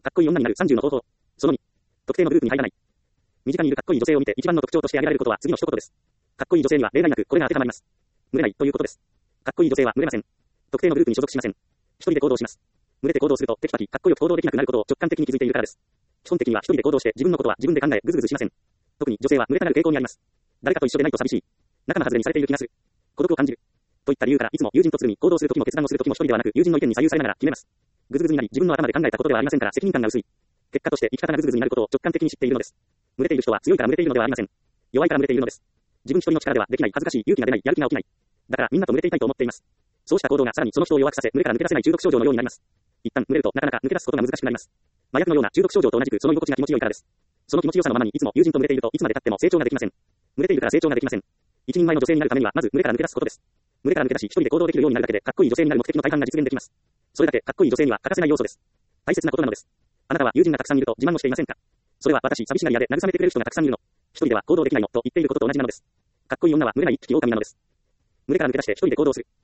かっこいい女になる30の方法。その2。特定のグループに入らない。身近にいるかっこいい女性を見て一番の特徴として挙げられることは次の一言です。かっこいい女性には例外なくこれが当てはまります。群れないということです。かっこいい女性は群れません。特定のグループに所属しません。一人で行動します。群れて行動するとテキパキかっこよく行動できなくなることを直感的に気づいているからです。基本的には一人で行動して自分のことは自分で考えぐずぐずしません。特に女性は群れたがる傾向にあります。誰かと一緒でないと寂しい。仲間外れにされている気がする。孤独を感じる。といった理由からいつも友人とつるみ行動するときも決断をするときも一人ではなく友人の意見に左右されながら決めます。ぐずぐずになり自分の頭で考えたことではありませんから責任感が薄い。結果として生き方がぐずぐずになることを直感的に知っているのです。群れている人は強いから群れているのではありません。弱いから群れているのです。自分一人の力ではできない、恥ずかしい、勇気が出ない、やる気が起きない。だからみんなと群れていたいと思っています。そうした行動がさらにその人を弱くさせ、群れから抜け出せない中毒症状のようになります。一旦群れるとなかなか抜け出すことが難しくなります。麻薬のような中毒症状と同じくその居心地が気持ちよいからです。その気持ちよさのままにいつも友人と群れているといつまで経っても成長ができません。群れているから成長ができません。一人前の女性になるためにはまず群れから抜け出すことです。群れから抜け出し一人で行動できるようになるだけでかっこいい女性になる目的の大半が実現できます。それだけかっこいい女性には欠かせない要素です。大切なことなのです。あなたは友人がたくさんいると自慢をしていませんか？それは私寂しがり屋で慰めてくれる人がたくさんいるの。一人では行動できないのと言っていることと同じなのです。かっこいい女は群れない一匹狼なのです。群れから抜け出して一人で行動する。